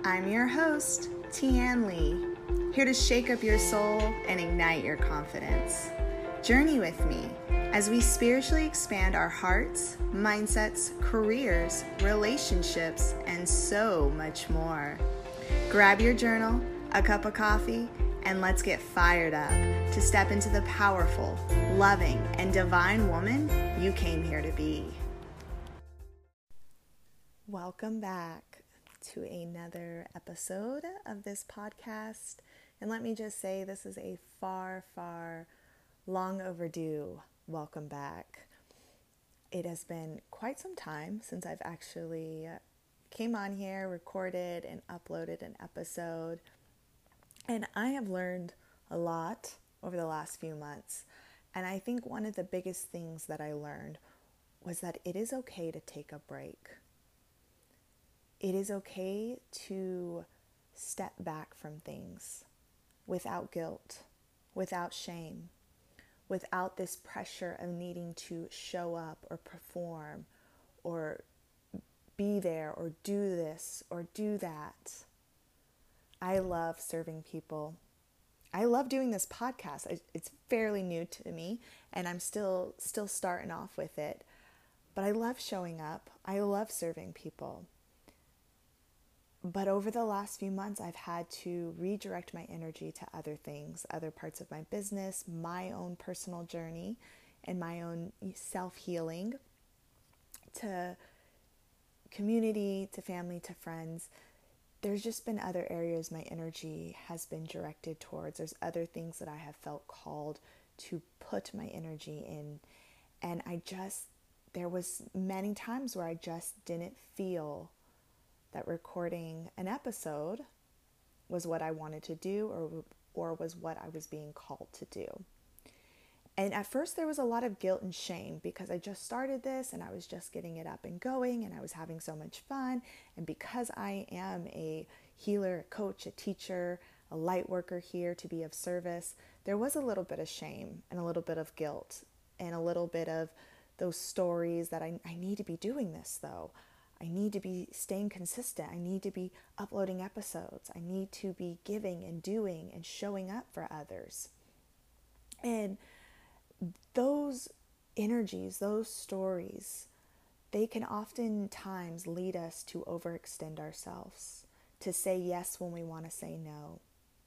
I'm your host, Tian Lee, here to shake up your soul and ignite your confidence. Journey with me as we spiritually expand our hearts, mindsets, careers, relationships, and so much more. Grab your journal, a cup of coffee, and let's get fired up to step into the powerful, loving, and divine woman you came here to be. Welcome back to another episode of this podcast. And let me just say, this is a far, far long overdue welcome back. It has been quite some time since I've actually came on here, recorded, and uploaded an episode. And I have learned a lot over the last few months. And I think one of the biggest things that I learned was that it is okay to take a break. It is okay to step back from things without guilt, without shame, without this pressure of needing to show up or perform or be there or do this or do that. I love serving people. I love doing this podcast. It's fairly new to me and I'm still starting off with it. But I love showing up. I love serving people. But over the last few months, I've had to redirect my energy to other things, other parts of my business, my own personal journey, and my own self-healing, to community, to family, to friends. There's just been other areas my energy has been directed towards. There's other things that I have felt called to put my energy in. And there was many times where I just didn't feel that recording an episode was what I wanted to do or was what I was being called to do. And at first there was a lot of guilt and shame because I just started this and I was just getting it up and going and I was having so much fun. And because I am a healer, a coach, a teacher, a light worker here to be of service, there was a little bit of shame and a little bit of guilt and a little bit of those stories that I need to be doing this though. I need to be staying consistent. I need to be uploading episodes. I need to be giving and doing and showing up for others. And those energies, those stories, they can oftentimes lead us to overextend ourselves, to say yes when we want to say no,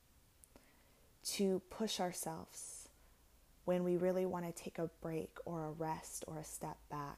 to push ourselves when we really want to take a break or a rest or a step back.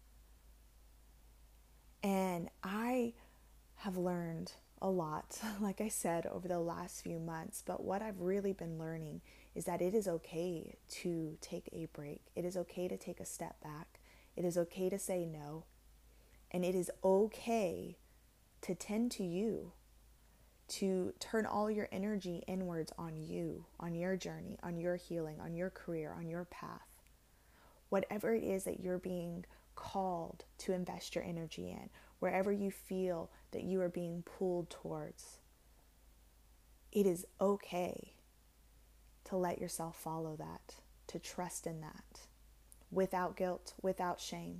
And I have learned a lot, like I said, over the last few months. But what I've really been learning is that it is okay to take a break. It is okay to take a step back. It is okay to say no. And it is okay to tend to you, to turn all your energy inwards on you, on your journey, on your healing, on your career, on your path. Whatever it is that you're being called to invest your energy in, wherever you feel that you are being pulled towards, it is okay to let yourself follow that, to trust in that, without guilt, without shame.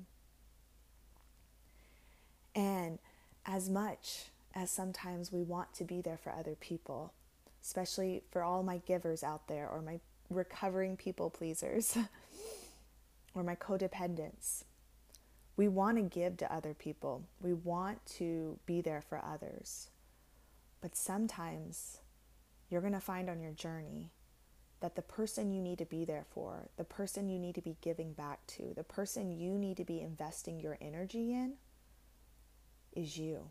And as much as sometimes we want to be there for other people, especially for all my givers out there, or my recovering people pleasers, or my codependents, we want to give to other people. We want to be there for others. But sometimes you're going to find on your journey that the person you need to be there for, the person you need to be giving back to, the person you need to be investing your energy in is you.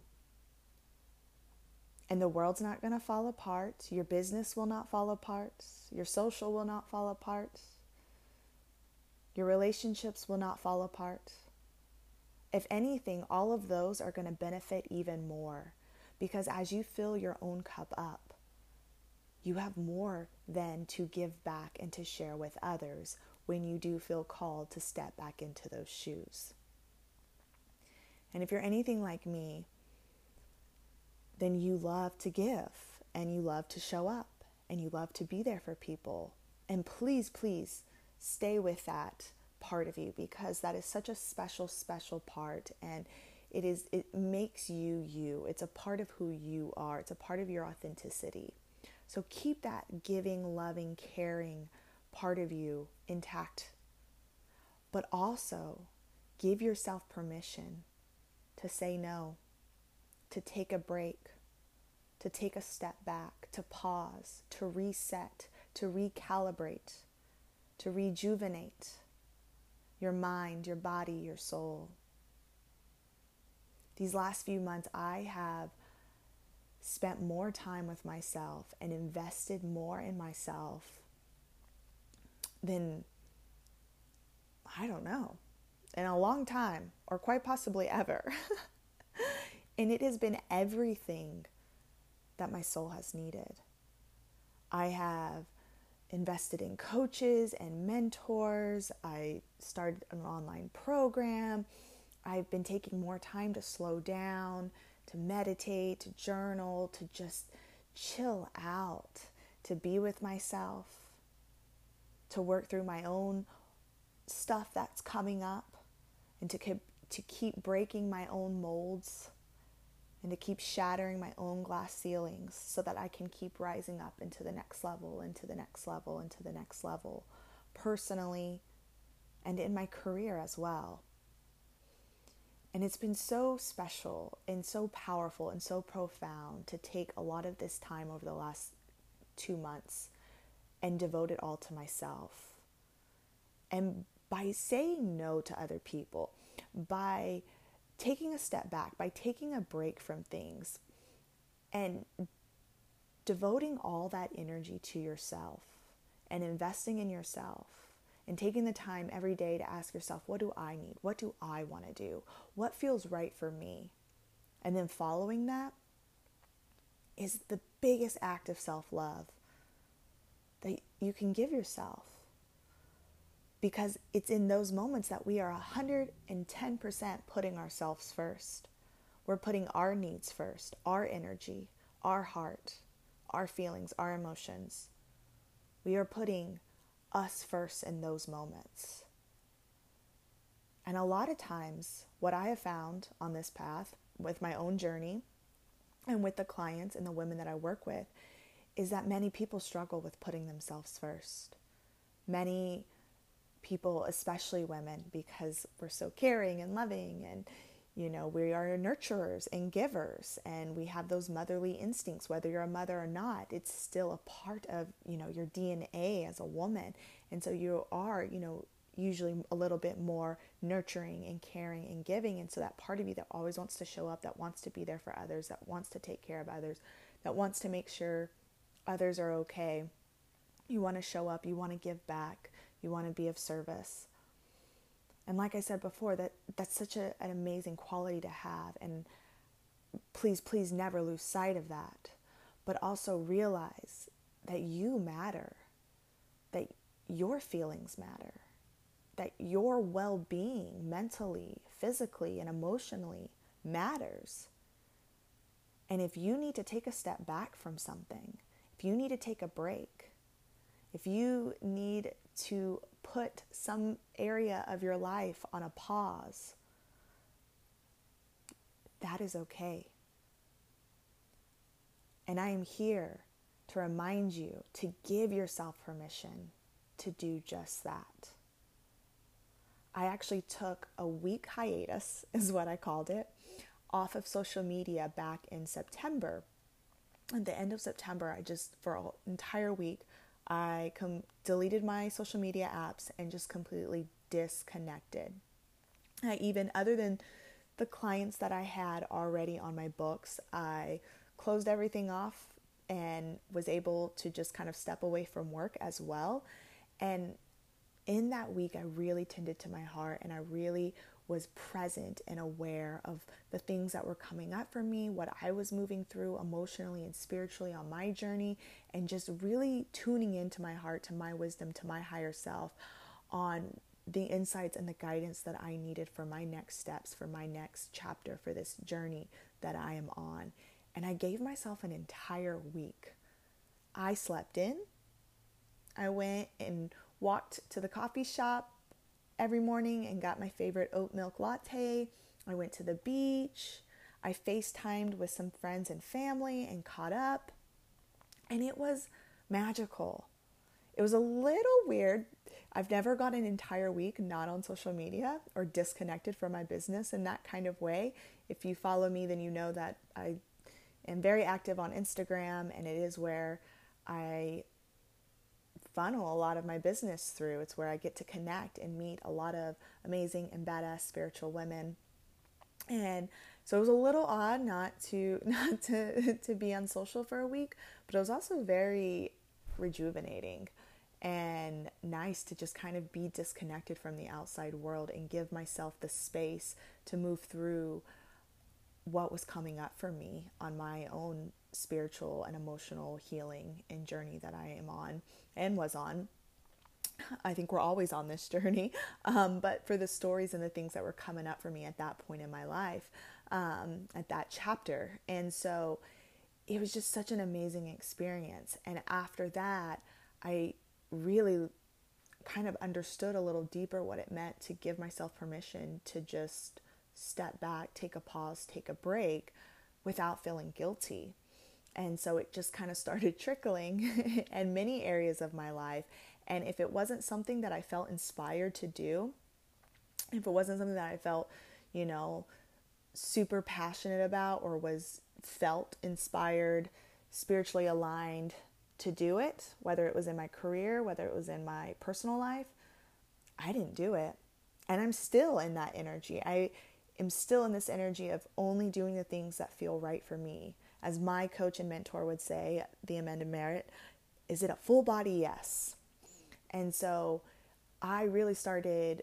And the world's not going to fall apart. Your business will not fall apart. Your social will not fall apart. Your relationships will not fall apart. If anything, all of those are going to benefit even more because as you fill your own cup up, you have more then to give back and to share with others when you do feel called to step back into those shoes. And if you're anything like me, then you love to give and you love to show up and you love to be there for people. And please, please stay with that part of you because that is such a special, special part. And It makes you you. It's a part of who you are. It's a part of your authenticity. So keep that giving, loving, caring part of you intact. But also give yourself permission to say no, to take a break, to take a step back, to pause, to reset, to recalibrate, to rejuvenate your mind, your body, your soul. These last few months, I have spent more time with myself and invested more in myself than, I don't know, in a long time, or quite possibly ever. And it has been everything that my soul has needed. I have invested in coaches and mentors. I started an online program. I've been taking more time to slow down, to meditate, to journal, to just chill out, to be with myself, to work through my own stuff that's coming up, and to keep breaking my own molds, and to keep shattering my own glass ceilings so that I can keep rising up into the next level, into the next level, into the next level, personally and in my career as well. And it's been so special and so powerful and so profound to take a lot of this time over the last 2 months and devote it all to myself. And by saying no to other people, by taking a step back, by taking a break from things and devoting all that energy to yourself and investing in yourself and taking the time every day to ask yourself, what do I need? What do I want to do? What feels right for me? And then following that is the biggest act of self-love that you can give yourself. Because it's in those moments that we are 110% putting ourselves first. We're putting our needs first, our energy, our heart, our feelings, our emotions. We are putting us first in those moments. And a lot of times, what I have found on this path with my own journey and with the clients and the women that I work with is that many people struggle with putting themselves first. Many people, especially women, because we're so caring and loving and, we are nurturers and givers and we have those motherly instincts, whether you're a mother or not, it's still a part of, your DNA as a woman. And so you are, usually a little bit more nurturing and caring and giving. And so that part of you that always wants to show up, that wants to be there for others, that wants to take care of others, that wants to make sure others are okay. You want to show up, you want to give back, you want to be of service. And like I said before, that's such an amazing quality to have. And please never lose sight of that. But also realize that you matter, that your feelings matter, that your well-being mentally, physically, and emotionally matters. And if you need to take a step back from something, if you need to take a break, if you need to put some area of your life on a pause, that is okay. And I am here to remind you to give yourself permission to do just that. I actually took a week hiatus, is what I called it, off of social media back in September. At the end of September, for an entire week, I deleted my social media apps and just completely disconnected. Other than the clients that I had already on my books, I closed everything off and was able to just kind of step away from work as well. And in that week, I really tended to my heart and I really was present and aware of the things that were coming up for me, what I was moving through emotionally and spiritually on my journey, and just really tuning into my heart, to my wisdom, to my higher self on the insights and the guidance that I needed for my next steps, for my next chapter, for this journey that I am on. And I gave myself an entire week. I slept in. I went and walked to the coffee shop every morning and got my favorite oat milk latte. I went to the beach. I FaceTimed with some friends and family and caught up. And it was magical. It was a little weird. I've never gone an entire week not on social media or disconnected from my business in that kind of way. If you follow me, then you know that I am very active on Instagram, and it is where I funnel a lot of my business through. It's where I get to connect and meet a lot of amazing and badass spiritual women. And so it was a little odd not to be on social for a week, but it was also very rejuvenating and nice to just kind of be disconnected from the outside world and give myself the space to move through what was coming up for me on my own spiritual and emotional healing and journey that I am on and was on. I think we're always on this journey, but for the stories and the things that were coming up for me at that point in my life, at that chapter. And so it was just such an amazing experience. And after that, I really kind of understood a little deeper what it meant to give myself permission to just step back, take a pause, take a break without feeling guilty. And so it just kind of started trickling in many areas of my life. And if it wasn't something that I felt inspired to do, if it wasn't something that I felt, super passionate about or was felt inspired, spiritually aligned to do it, whether it was in my career, whether it was in my personal life, I didn't do it. And I'm still in that energy. I am still in this energy of only doing the things that feel right for me. As my coach and mentor would say, the Amanda Merritt, is it a full body yes? And so I really started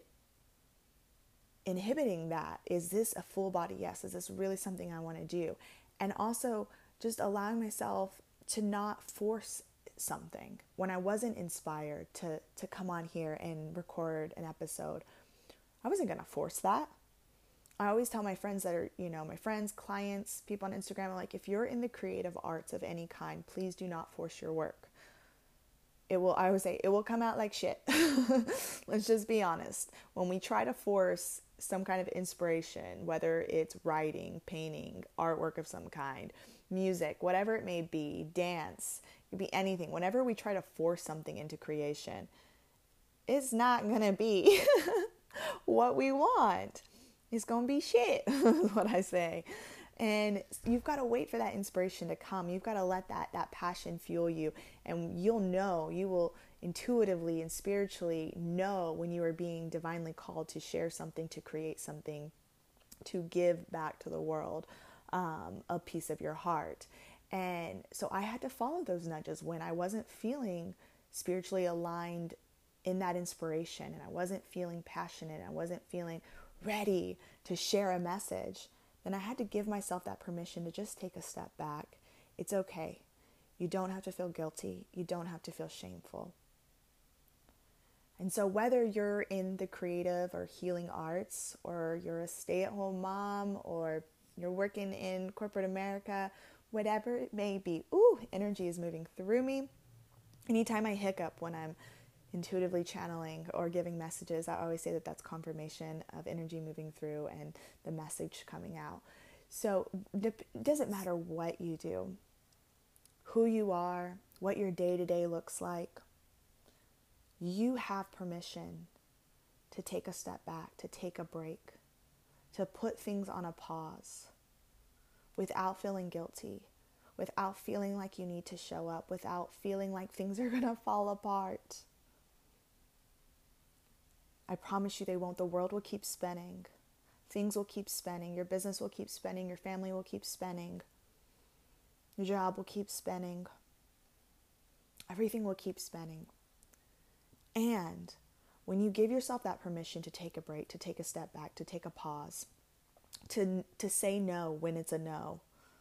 inhibiting that. Is this a full body yes? Is this really something I want to do? And also just allowing myself to not force something. When I wasn't inspired to come on here and record an episode, I wasn't going to force that. I always tell my friends that are, my friends, clients, people on Instagram, I'm like, if you're in the creative arts of any kind, please do not force your work. I always say, it will come out like shit. Let's just be honest. When we try to force some kind of inspiration, whether it's writing, painting, artwork of some kind, music, whatever it may be, dance, it could be anything. Whenever we try to force something into creation, it's not going to be what we want. It's going to be shit, is what I say. And you've got to wait for that inspiration to come. You've got to let that passion fuel you. And you will intuitively and spiritually know when you are being divinely called to share something, to create something, to give back to the world a piece of your heart. And so I had to follow those nudges when I wasn't feeling spiritually aligned in that inspiration, and I wasn't feeling passionate, I wasn't feeling ready to share a message. Then I had to give myself that permission to just take a step back. It's okay. You don't have to feel guilty. You don't have to feel shameful. And so whether you're in the creative or healing arts, or you're a stay-at-home mom, or you're working in corporate America, whatever it may be, energy is moving through me. Anytime I hiccup when I'm intuitively channeling or giving messages, I always say that that's confirmation of energy moving through and the message coming out. So it doesn't matter what you do, who you are, what your day-to-day looks like. You have permission to take a step back, to take a break, to put things on a pause without feeling guilty, without feeling like you need to show up, without feeling like things are going to fall apart. I promise you they won't. The world will keep spinning. Things will keep spinning. Your business will keep spinning. Your family will keep spinning. Your job will keep spinning. Everything will keep spinning. And when you give yourself that permission to take a break, to take a step back, to take a pause, to say no when it's a no,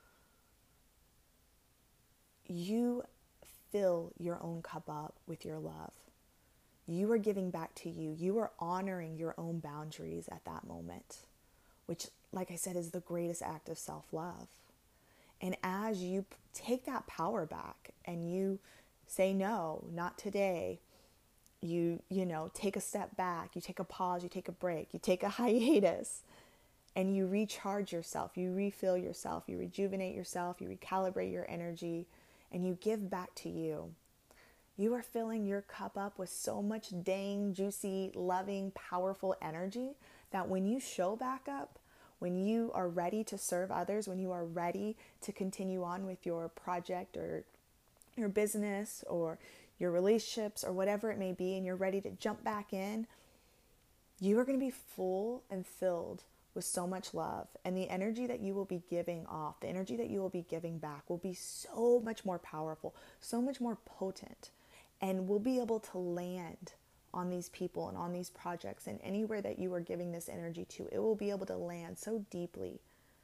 you fill your own cup up with your love. You are giving back to you. You are honoring your own boundaries at that moment, which, like I said, is the greatest act of self-love. And as you take that power back and you say, no, not today, you take a step back, you take a pause, you take a break, you take a hiatus, and you recharge yourself, you refill yourself, you rejuvenate yourself, you recalibrate your energy, and you give back to you. You are filling your cup up with so much dang, juicy, loving, powerful energy that when you show back up, when you are ready to serve others, when you are ready to continue on with your project or your business or your relationships or whatever it may be, and you're ready to jump back in, you are going to be full and filled with so much love. And the energy that you will be giving off, the energy that you will be giving back will be so much more powerful, so much more potent. And we'll be able to land on these people and on these projects and anywhere that you are giving this energy to. It will be able to land so deeply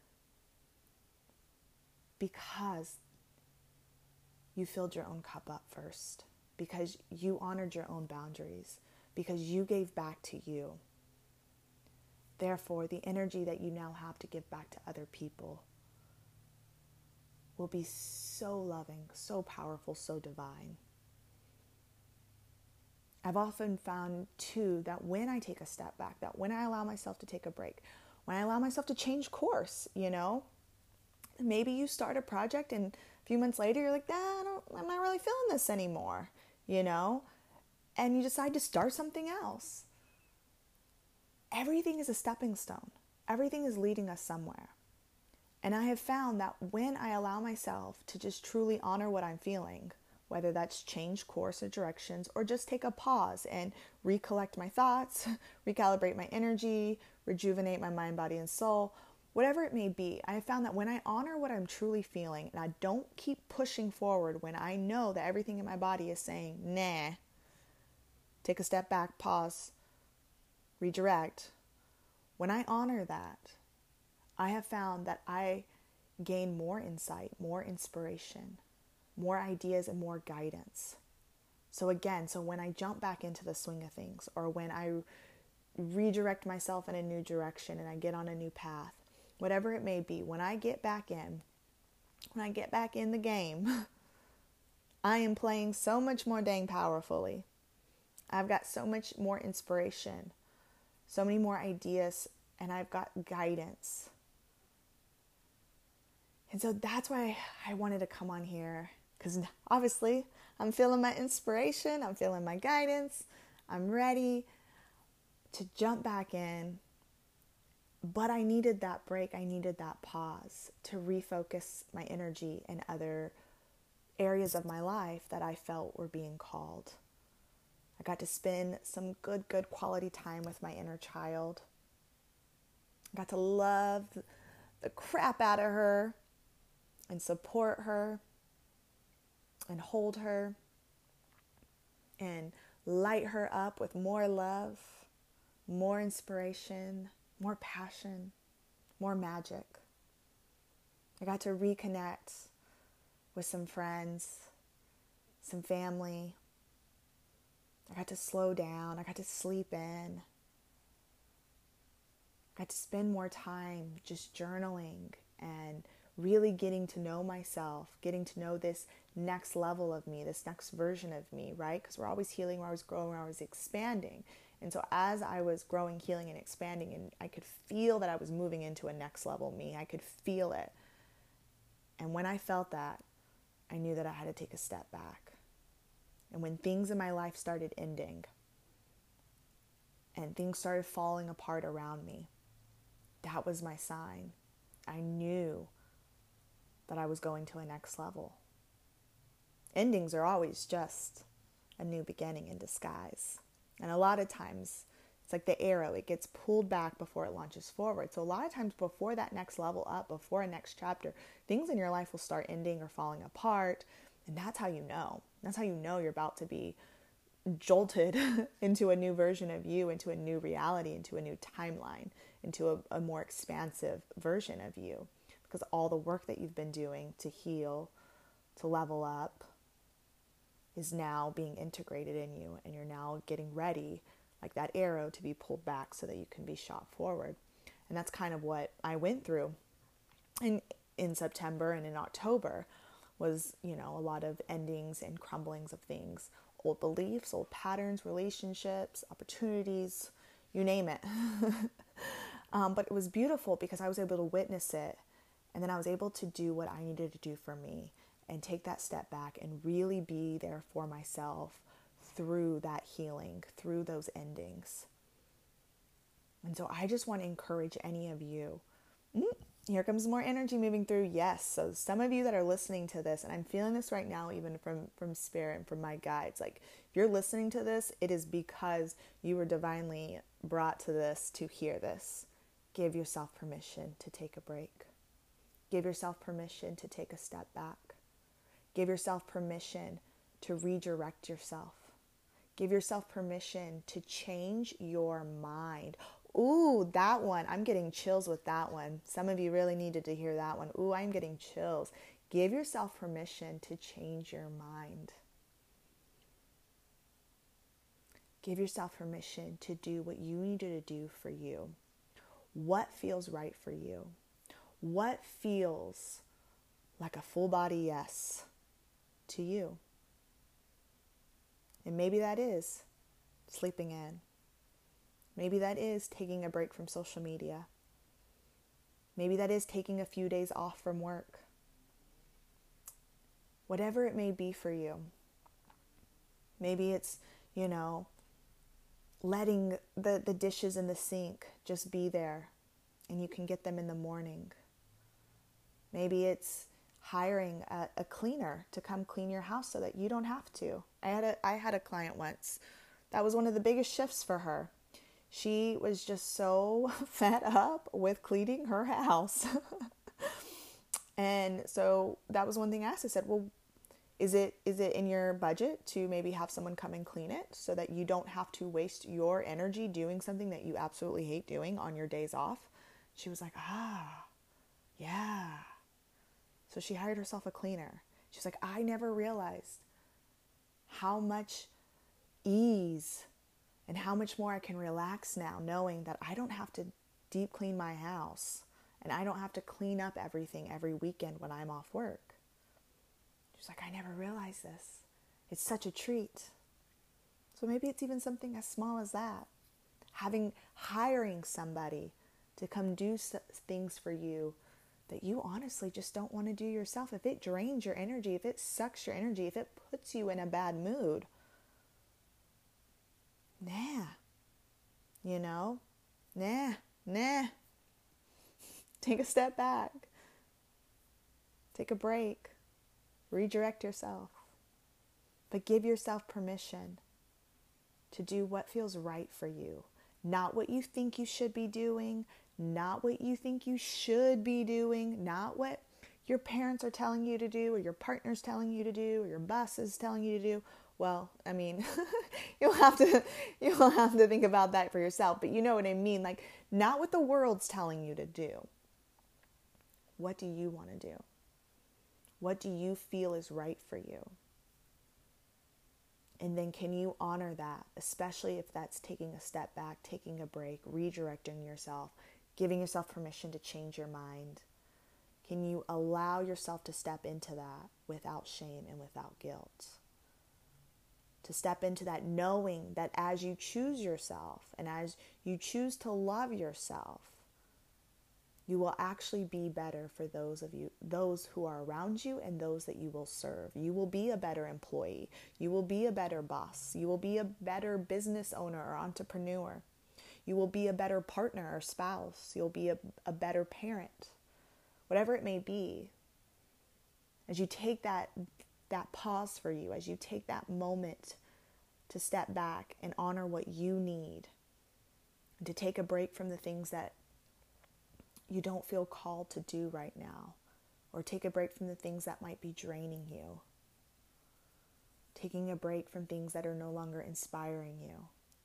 because you filled your own cup up first, because you honored your own boundaries, because you gave back to you. Therefore, the energy that you now have to give back to other people will be so loving, so powerful, so divine. I've often found, too, that when I take a step back, that when I allow myself to take a break, when I allow myself to change course, maybe you start a project and a few months later you're like, I'm not really feeling this anymore, and you decide to start something else. Everything is a stepping stone. Everything is leading us somewhere. And I have found that when I allow myself to just truly honor what I'm feeling, whether that's change course or directions, or just take a pause and recollect my thoughts, recalibrate my energy, rejuvenate my mind, body, and soul, whatever it may be, I have found that when I honor what I'm truly feeling and I don't keep pushing forward when I know that everything in my body is saying, nah, take a step back, pause, redirect. When I honor that, I have found that I gain more insight, more inspiration, more ideas, and more guidance. So when I jump back into the swing of things, or when I redirect myself in a new direction and I get on a new path, whatever it may be, when I get back in the game, I am playing so much more dang powerfully. I've got so much more inspiration, so many more ideas, and I've got guidance. And so that's why I wanted to come on here, because obviously I'm feeling my inspiration, I'm feeling my guidance, I'm ready to jump back in. But I needed that break, I needed that pause to refocus my energy in other areas of my life that I felt were being called. I got to spend some good quality time with my inner child. I got to love the crap out of her and support her and hold her and light her up with more love, more inspiration, more passion, more magic. I got to reconnect with some friends, some family. I got to slow down. I got to sleep in. I got to spend more time just journaling and really getting to know myself, getting to know this next level of me, this next version of me, right? Because we're always healing, we're always growing, we're always expanding. And so as I was growing, healing, and expanding, and I could feel that I was moving into a next level me, I could feel it. And when I felt that, I knew that I had to take a step back. And when things in my life started ending and things started falling apart around me, that was my sign. I knew that I was going to a next level. Endings are always just a new beginning in disguise. And a lot of times, it's like the arrow, it gets pulled back before it launches forward. So a lot of times before that next level up, before a next chapter, things in your life will start ending or falling apart. And that's how you know. That's how you know you're about to be jolted into a new version of you, into a new reality, into a new timeline, into a more expansive version of you. Because all the work that you've been doing to heal, to level up, is now being integrated in you. And you're now getting ready, like that arrow, to be pulled back so that you can be shot forward. And that's kind of what I went through in September and in October. Was, a lot of endings and crumblings of things, old beliefs, old patterns, relationships, opportunities, you name it. But it was beautiful because I was able to witness it. And then I was able to do what I needed to do for me and take that step back and really be there for myself through that healing, through those endings. And so I just want to encourage any of you. Here comes more energy moving through. Yes. So some of you that are listening to this, and I'm feeling this right now, even from spirit and from my guides, like if you're listening to this, it is because you were divinely brought to this to hear this. Give yourself permission to take a break. Give yourself permission to take a step back. Give yourself permission to redirect yourself. Give yourself permission to change your mind. Ooh, that one. I'm getting chills with that one. Some of you really needed to hear that one. Ooh, I'm getting chills. Give yourself permission to change your mind. Give yourself permission to do what you needed to do for you. What feels right for you? What feels like a full body yes to you? And maybe that is sleeping in. Maybe that is taking a break from social media. Maybe that is taking a few days off from work. Whatever it may be for you. Maybe it's, letting the dishes in the sink just be there and you can get them in the morning. Maybe it's hiring a cleaner to come clean your house so that you don't have to. I had a client once. That was one of the biggest shifts for her. She was just so fed up with cleaning her house. And so that was one thing I asked. I said, well, is it in your budget to maybe have someone come and clean it so that you don't have to waste your energy doing something that you absolutely hate doing on your days off? She was like, yeah. So she hired herself a cleaner. She's like, I never realized how much ease and how much more I can relax now knowing that I don't have to deep clean my house and I don't have to clean up everything every weekend when I'm off work. She's like, I never realized this. It's such a treat. So maybe it's even something as small as that. Hiring somebody to come do things for you that you honestly just don't want to do yourself. If it drains your energy, if it sucks your energy, if it puts you in a bad mood, Take a step back. Take a break. Redirect yourself. But give yourself permission to do what feels right for you. Not what you think you should be doing, not what you think you should be doing, not what your parents are telling you to do or your partner's telling you to do or your boss is telling you to do. Well, I mean, you'll have to think about that for yourself, but you know what I mean? Like, not what the world's telling you to do. What do you want to do? What do you feel is right for you? And then can you honor that, especially if that's taking a step back, taking a break, redirecting yourself, giving yourself permission to change your mind? Can you allow yourself to step into that without shame and without guilt? To step into that knowing that as you choose yourself and as you choose to love yourself, you will actually be better for those who are around you and those that you will serve. You will be a better employee. You will be a better boss. You will be a better business owner or entrepreneur. You will be a better partner or spouse. You'll be a better parent. Whatever it may be, as you take that pause for you, as you take that moment to step back and honor what you need, and to take a break from the things that you don't feel called to do right now, or take a break from the things that might be draining you, taking a break from things that are no longer inspiring you.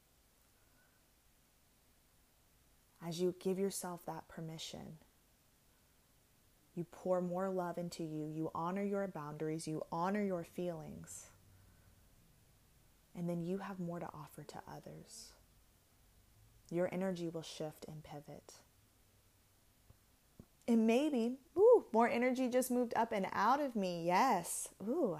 As you give yourself that permission, you pour more love into you, you honor your boundaries, you honor your feelings, and then you have more to offer to others. Your energy will shift and pivot. And maybe, more energy just moved up and out of me. Yes.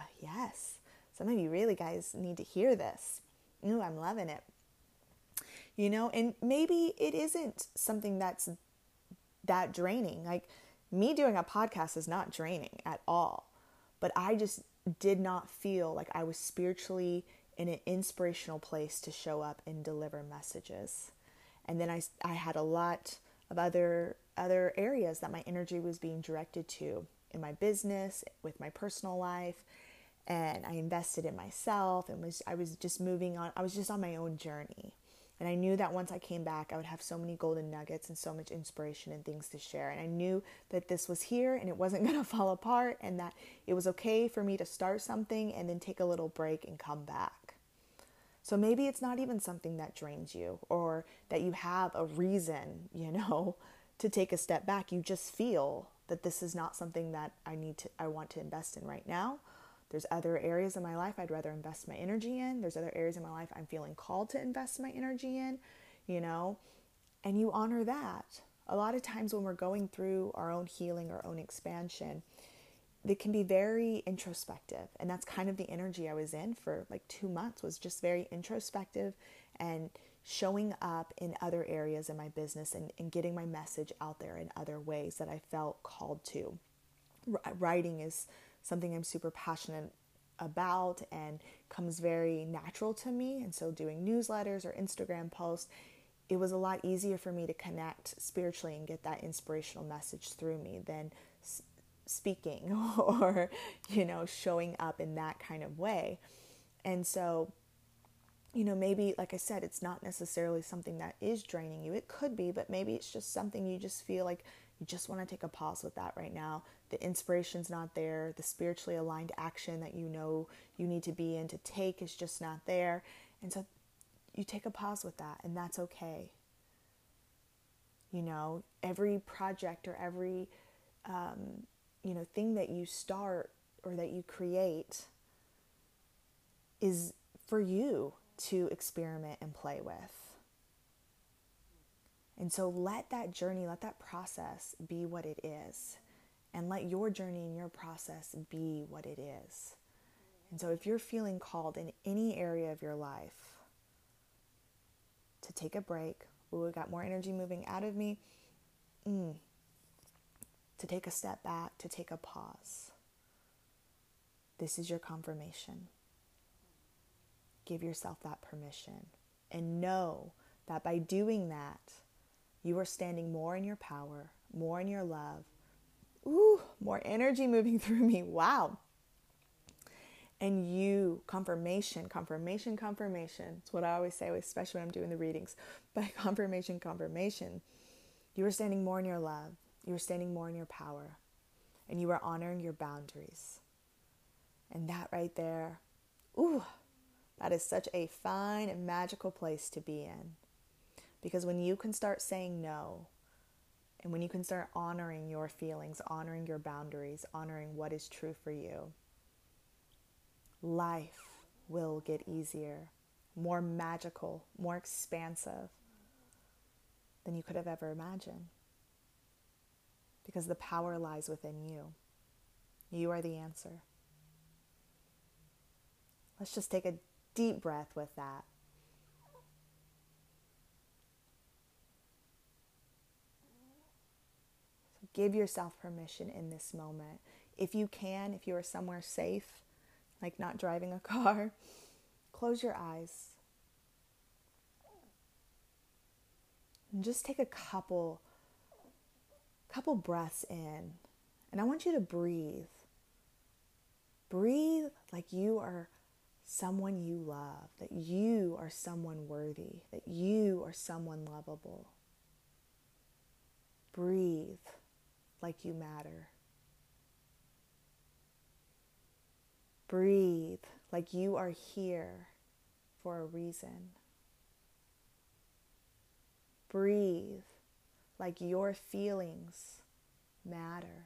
Yes. Some of you really guys need to hear this. I'm loving it. and maybe it isn't something that's that draining. Like me doing a podcast is not draining at all, but I just did not feel like I was spiritually in an inspirational place to show up and deliver messages. And then I had a lot of other areas that my energy was being directed to in my business, with my personal life, and I invested in myself and I was just moving on. I was just on my own journey. And I knew that once I came back, I would have so many golden nuggets and so much inspiration and things to share. And I knew that this was here and it wasn't going to fall apart, and that it was okay for me to start something and then take a little break and come back. So maybe it's not even something that drains you, or that you have a reason, to take a step back. You just feel that this is not something that I want to invest in right now. There's other areas in my life I'd rather invest my energy in. There's other areas in my life I'm feeling called to invest my energy in, and you honor that. A lot of times when we're going through our own healing, our own expansion, it can be very introspective. And that's kind of the energy I was in for like 2 months, was just very introspective and showing up in other areas in my business, and getting my message out there in other ways that I felt called to. Writing is something I'm super passionate about and comes very natural to me. And so doing newsletters or Instagram posts, it was a lot easier for me to connect spiritually and get that inspirational message through me than speaking or, showing up in that kind of way. And so, maybe, like I said, it's not necessarily something that is draining you. It could be, but maybe it's just something you just feel like you just want to take a pause with that right now. The inspiration's not there. The spiritually aligned action that you need to be in to take is just not there. And so you take a pause with that, and that's okay. Every project or every, thing that you start or that you create is for you to experiment and play with. And so let that journey, let that process be what it is. And let your journey and your process be what it is. And so if you're feeling called in any area of your life to take a break, ooh, I got more energy moving out of me, to take a step back, to take a pause, this is your confirmation. Give yourself that permission, and know that by doing that, you are standing more in your power, more in your love. Ooh, more energy moving through me. Wow. And confirmation. It's what I always say, especially when I'm doing the readings. By confirmation, you are standing more in your love. You are standing more in your power. And you are honoring your boundaries. And that right there, ooh, that is such a fine and magical place to be in. Because when you can start saying no, and when you can start honoring your feelings, honoring your boundaries, honoring what is true for you, life will get easier, more magical, more expansive than you could have ever imagined. Because the power lies within you. You are the answer. Let's just take a deep breath with that. So give yourself permission in this moment. If you can, if you are somewhere safe, like not driving a car, close your eyes. And just take a couple breaths in. And I want you to breathe. Breathe like you are someone you love, that you are someone worthy, that you are someone lovable. Breathe like you matter. Breathe like you are here for a reason. Breathe like your feelings matter.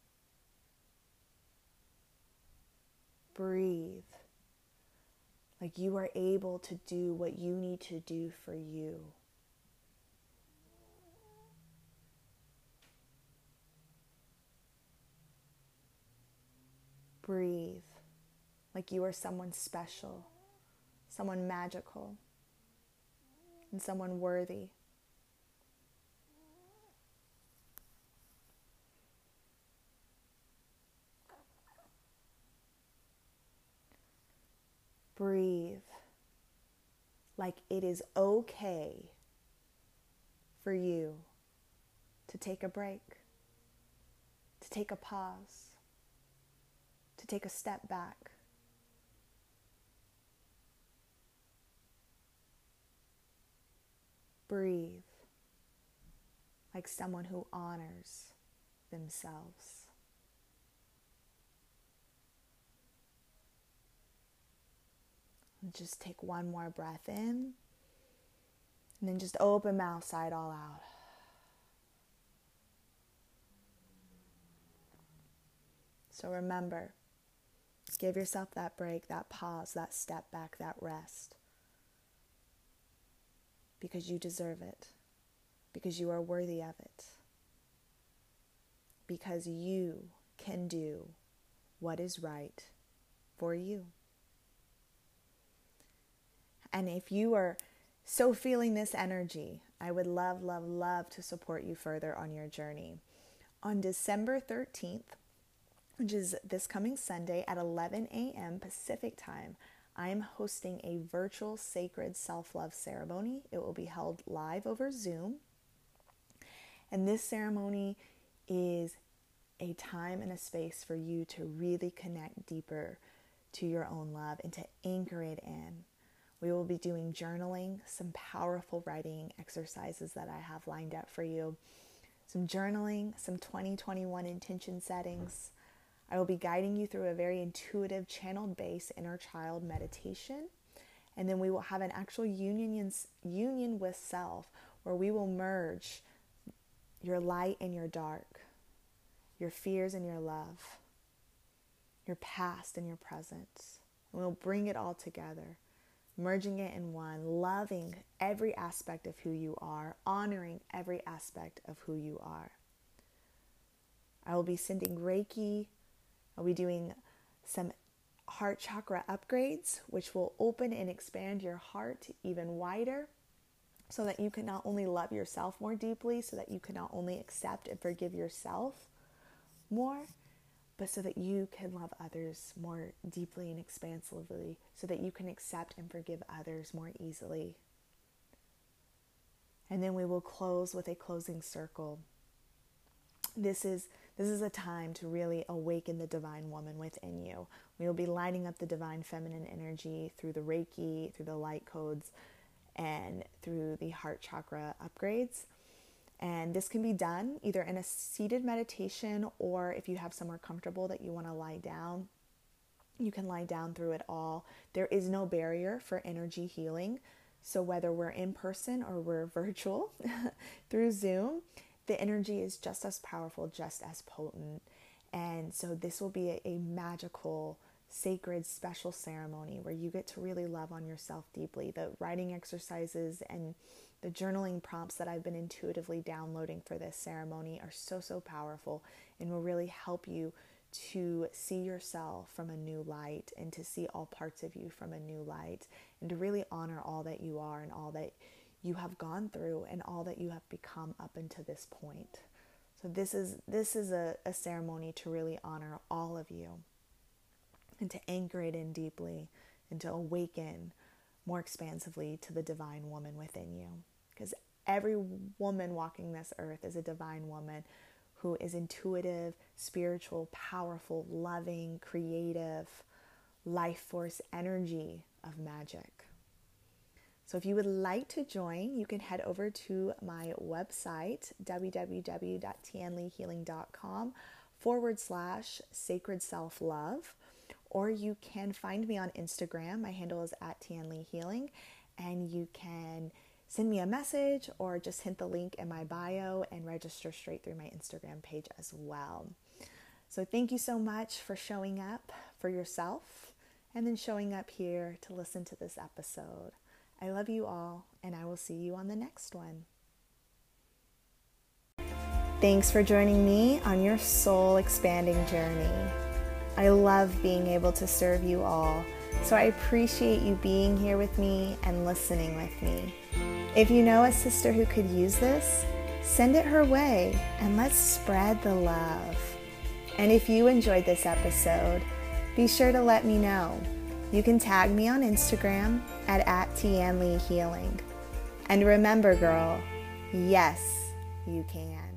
Breathe like you are able to do what you need to do for you. Breathe like you are someone special, someone magical. and someone worthy. Breathe like it is okay for you to take a break, to take a pause, to take a step back. Breathe like someone who honors themselves. And just take one more breath in, and then just open mouth, sigh it all out. So remember, give yourself that break, that pause, that step back, that rest. Because you deserve it. Because you are worthy of it. Because you can do what is right for you. And if you are so feeling this energy, I would love, love, love to support you further on your journey. On December 13th, which is this coming Sunday at 11 a.m. Pacific time, I am hosting a virtual sacred self-love ceremony. It will be held live over Zoom. And this ceremony is a time and a space for you to really connect deeper to your own love and to anchor it in. We will be doing journaling, some powerful writing exercises that I have lined up for you, some journaling, some 2021 intention settings. I will be guiding you through a very intuitive, channeled-based inner child meditation. And then we will have an actual union with self, where we will merge your light and your dark, your fears and your love, your past and your present. And we'll bring it all together, merging it in one, loving every aspect of who you are, honoring every aspect of who you are. I will be sending Reiki. I'll be doing some heart chakra upgrades, which will open and expand your heart even wider, so that you can not only love yourself more deeply, so that you can not only accept and forgive yourself more, but so that you can love others more deeply and expansively, so that you can accept and forgive others more easily. And then we will close with a closing circle. This is a time to really awaken the divine woman within you. We will be lighting up the divine feminine energy through the Reiki, through the light codes, and through the heart chakra upgrades. And this can be done either in a seated meditation, or if you have somewhere comfortable that you want to lie down, you can lie down through it all. There is no barrier for energy healing. So whether we're in person or we're virtual through Zoom, the energy is just as powerful, just as potent. And so this will be a magical, sacred, special ceremony where you get to really love on yourself deeply. The writing exercises and the journaling prompts that I've been intuitively downloading for this ceremony are so, so powerful, and will really help you to see yourself from a new light, and to see all parts of you from a new light, and to really honor all that you are and all that you have gone through and all that you have become up until this point. So this is a ceremony to really honor all of you, and to anchor it in deeply, and to awaken more expansively to the divine woman within you. Because every woman walking this earth is a divine woman who is intuitive, spiritual, powerful, loving, creative, life force energy of magic. So if you would like to join, you can head over to my website, www.tianlihealing.com/sacred self-love, or you can find me on Instagram. My handle is @tianlihealing, and you can send me a message or just hit the link in my bio and register straight through my Instagram page as well. So thank you so much for showing up for yourself, and then showing up here to listen to this episode. I love you all, and I will see you on the next one. Thanks for joining me on your soul expanding journey. I love being able to serve you all, so I appreciate you being here with me and listening with me. If you know a sister who could use this, send it her way and let's spread the love. And if you enjoyed this episode, be sure to let me know. You can tag me on Instagram at @TianLeeHealing. And remember, girl, yes, you can.